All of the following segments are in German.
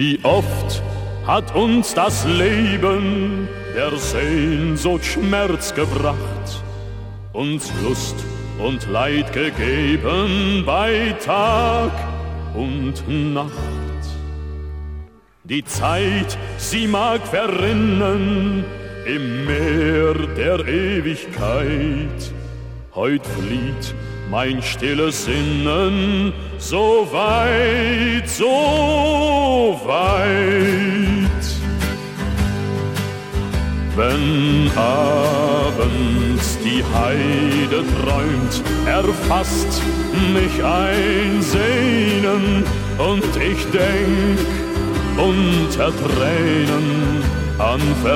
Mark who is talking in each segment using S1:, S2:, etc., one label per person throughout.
S1: Wie oft hat uns das Leben der Sehnsucht Schmerz gebracht, uns Lust und Leid gegeben bei Tag und Nacht. Die Zeit, sie mag verrinnen im Meer der Ewigkeit. Heut flieht mein stilles Sinnen so weit, so weit. Wenn abends die Heide träumt, erfasst mich ein Sehnen und ich denk unter Tränen an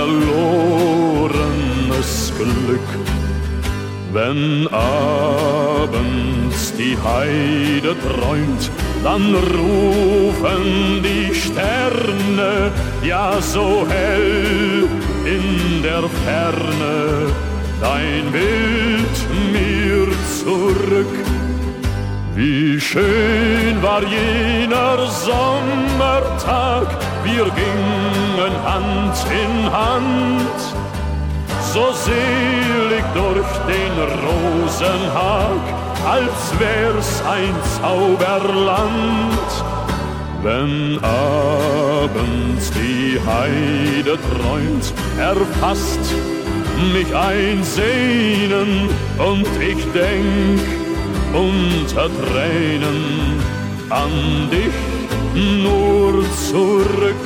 S1: verlorenes Glück. Wenn abends die Heide träumt, dann rufen die Sterne, ja so hell in der Ferne, dein Bild mir zurück. Wie schön war jener Sommertag, wir gingen Hand in Hand, so selig durch den Rosenhag, als wär's ein Zauberland. Wenn abends die Heide träumt, erfasst mich ein Sehnen und ich denk unter Tränen an dich nur zurück.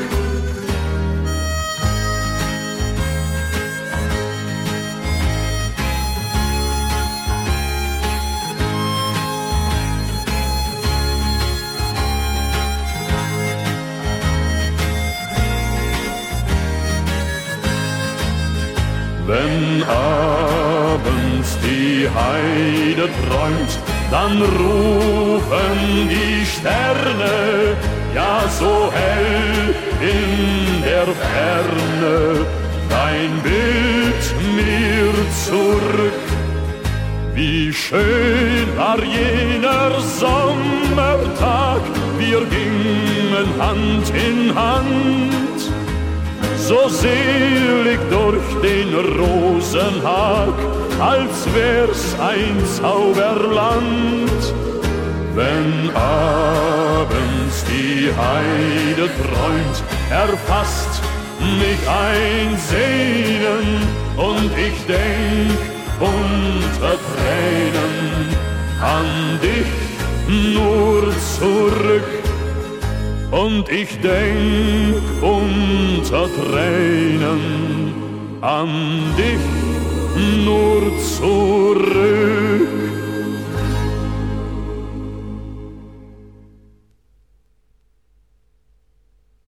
S1: Wenn abends die Heide träumt, dann rufen die Sterne, ja so hell in der Ferne, dein Bild mir zurück. Wie schön war jener Sommertag, wir gingen Hand in Hand, so selig durch den Rosenhag, als wär's ein Zauberland. Wenn abends die Heide träumt, erfasst mich ein Sehnen und ich denk unter Tränen an dich nur zurück. Und ich denk unter Tränen an dich nur zurück.